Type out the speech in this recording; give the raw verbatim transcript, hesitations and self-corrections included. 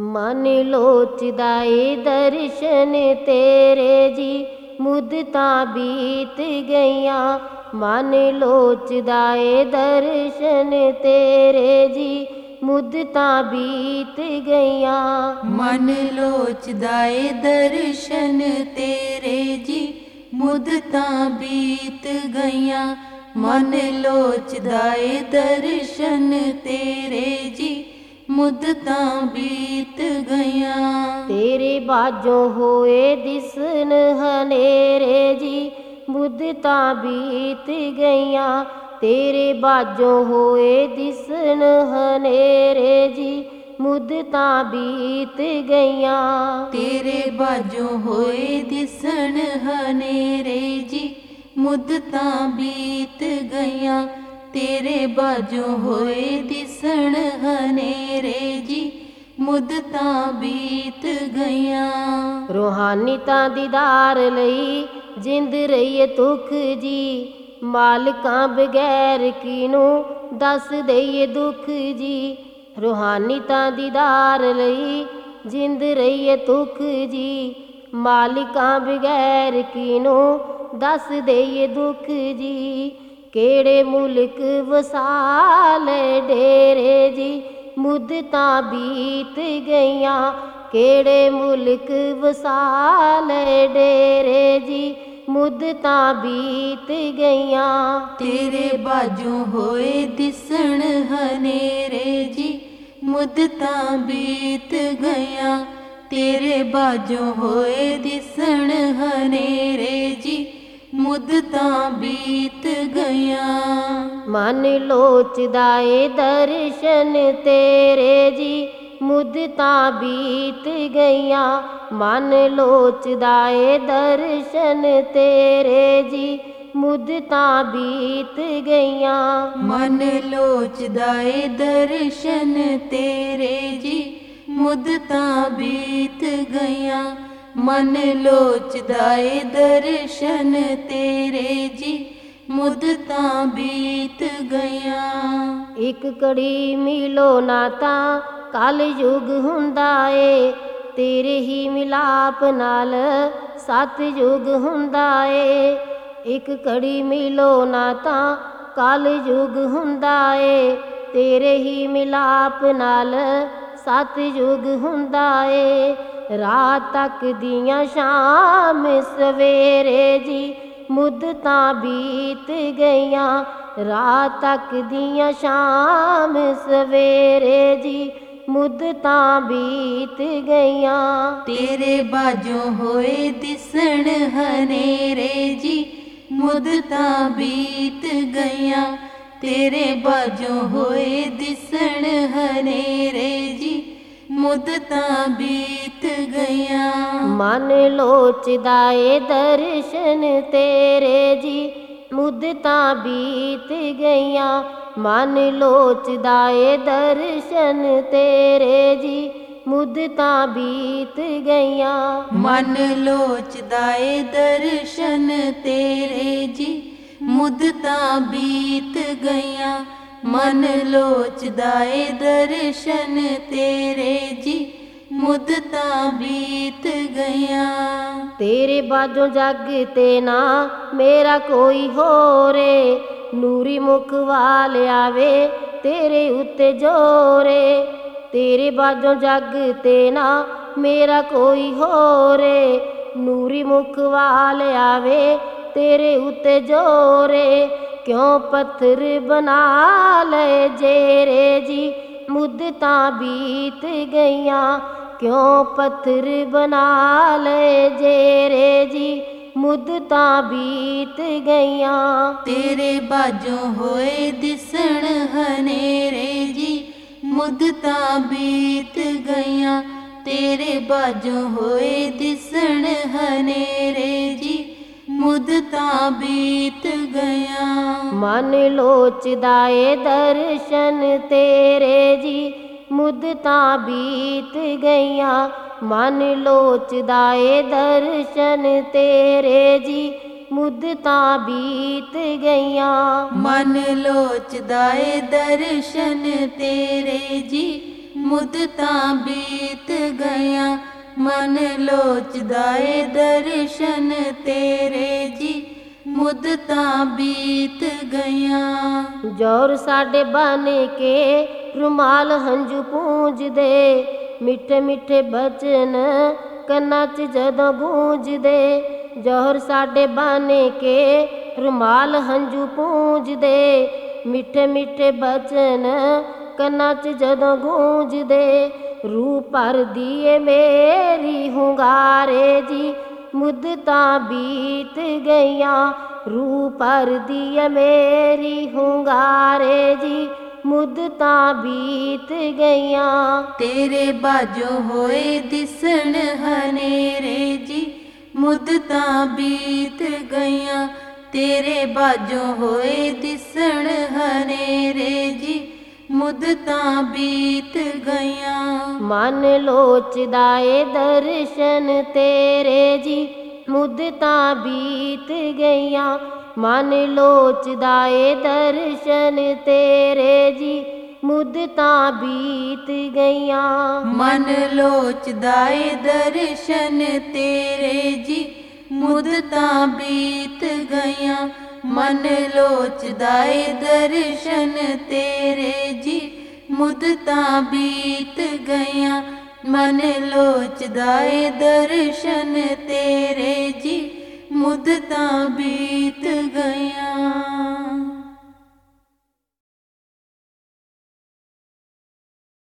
मन लोचदा ए दर्शन तेरे जी, मुद्दतां बीत गईयां। मन लोचदा ए दर्शन तेरे जी, मुद्दतां बीत गईयां। मन लोचदा ए दर्शन तेरे जी, मुद्दतां बीत गईयां। मन लोचदा ए दर्शन तेरे जी, मुद्दतां बीत गईयां। तेरे बाजों होए दिसन हनेरे जी, मुद्दतां बीत गईयां। तेरे बाजों होए दिसन हनेरे जी, मुद्दतां बीत गईयां। तेरे बाजों होए दिसन हनेरे जी, मुद्दतां बीत गईयां। तेरे बाजों होए दिसन हनेरे जी, मुद्दतां बीत गईयां। रूहानीतां दीदार लई जिंद रही तुख जी, मालकां बगैर किनू दस दईए दुख जी। रूहानीतां दीदार लई जिंद रही तुख जी, मालिकां बगैर किनू दस दईए दुख जी। केड़े मुल्क वसाल डेरे जी, मुद्दतां बीत गईयां। केड़े मुल्क वसाल डेरे जी, मुद्दतां बीत गईयां। तेरे बाजों होए दिसन हनेरे जी, मुद्दतां बीत गईयां। तेरे बाजों होए दिसन हनेरे जी, मुद्दतां बीत गईयां। मन लोचदा ए दर्शन तेरे जी, मुद्दतां बीत गईयां। मन लोचदा ए दर्शन तेरे जी, मुद्दतां बीत गईयां। मन लोचदा ए दर्शन तेरे जी, मुद्दतां बीत गईयां। मन लोचदा ए दर्शन तेरे जी, मुद्दतां बीत गईयां। एक घड़ी मिलो ना तां कल युग हुंदा ए, तेरे ही मिलाप नाल सत युग हुंदा ए। एक घड़ी मिलो ना तां कल युग हुंदा ए, तेरे ही मिलाप नाल सत युग हुंदा ए। रात तक दियां शाम सवेरे जी, मुद्दतां बीत गईयां। रात तक दियां शाम सवेरे जी, मुद्दतां बीत गईयां। तेरे बाजों होए दिसन हनेरे जी, मुद्दतां बीत गईयां। तेरे बाजों होए दिसन हनेरे जी, मुद्दतां बीत गईयां। मन लोचदा ए दर्शन तेरे जी, मुद्दतां बीत गईयां। मन लोचदा ए दर्शन तेरे जी, मुद्दतां बीत गईयां। मन लोचदा ए दर्शन तेरे जी, मुद्दतां बीत गईयां। मन लोचदा ए दर्शन तेरे जी, मुद्दतां बीत गईयां। तेरे बाजों जग ते ना मेरा कोई होरे, नूरी मुख वाल आवे तेरे उत्ते जोरे। तेरे बाजों जग ते ना मेरा कोई होरे, नूरी मुख वाल आवे तेरे उत्ते जोरे। क्यों पत्थर बना ले जेरे जी, मुद्दतां बीत गईयां। क्यों पत्थर बना ले जेरे जी, मुद्दतां बीत गईयां। तेरे बाजों होए दिसन हनेरे जी, मुद्दतां बीत गईयां। तेरे बाजों होए दिसन हनेरे जी, मुद्दतां बीत गईयां। मन लोचदा ए दर्शन तेरे जी, मुद्दतां बीत गईयां। मन लोचदा ए दर्शन तेरे जी, मुद्दतां बीत गईयां। मन लोचदा ए दर्शन तेरे जी, ਮੁਦਤਾਂ ਬੀਤ ਗਈਆਂ। ਮਨ ਲੋਚਦਾ ਏ ਦਰਸ਼ਨ ਤੇਰੇ ਜੀ, ਮੁਦਤਾਂ ਬੀਤ ਗਈਆਂ। ਜੋਰ ਸਾਡੇ ਬਨ ਕੇ ਰੁਮਾਲ ਹੰਝੂ ਪੂੰਝਦੇ, ਮਿੱਠੇ ਮਿੱਠੇ ਬਚਨ ਕੰਨਾਂ 'ਚ ਜਦੋਂ ਗੂੰਜਦੇ। ਜੋਹਰ ਸਾਡੇ ਬਨ ਕੇ ਰੁਮਾਲ ਹੰਝੂ ਪੂੰਝਦੇ, ਮਿੱਠੇ ਮਿੱਠੇ ਬਚਨ ਕੰਨਾਂ 'ਚ ਜਦੋਂ ਗੂੰਜਦੇ। ਰੂਹ ਭਰਦੀ ਏ ਮੇਰੀ ਹੁੰਗਾਰੇ ਜੀ, ਮੁੱਦਤਾਂ ਬੀਤ ਗਈਆਂ। ਰੂਹ ਭਰਦੀ ਏ ਮੇਰੀ ਹੁੰਗਾਰੇ ਜੀ, ਮੁੱਦਤਾਂ ਬੀਤ ਗਈਆਂ। ਤੇਰੇ ਬਾਝੋਂ ਹੋਏ ਦਿਸਣ ਹਨੇਰੇ ਜੀ, ਮੁੱਦਤਾਂ ਬੀਤ ਗਈਆਂ। ਤੇਰੇ ਬਾਝੋਂ ਹੋਏ ਦਿਸਣ ਹਨੇਰੇ ਜੀ, ਮੁੱਦਤਾਂ ਬੀਤ ਗਈਆਂ। ਮਨ ਲੋਚਦਾ ਏ ਦਰਸ਼ਨ ਤੇਰੇ ਜੀ, ਮੁੱਦਤਾਂ ਬੀਤ ਗਈਆਂ। ਮਨ ਲੋਚਦਾ ਏ ਦਰਸ਼ਨ ਤੇਰੇ ਜੀ, ਮੁੱਦਤਾਂ ਬੀਤ ਗਈਆਂ। ਮਨ ਲੋਚਦਾ ਏ ਦਰਸ਼ਨ ਤੇਰੇ ਜੀ, ਮੁੱਦਤਾਂ ਬੀਤ ਗਈਆਂ। ਮਨ ਲੋਚਦਾ ਏ ਦਰਸ਼ਨ ਤੇਰੇ ਜੀ, ਮੁੱਦਤਾਂ ਬੀਤ ਗਈਆਂ। ਮਨ ਲੋਚਦਾ ਏ ਦਰਸ਼ਨ ਤੇਰੇ ਜੀ, ਮੁੱਦਤਾਂ ਬੀਤ ਗਈਆਂ।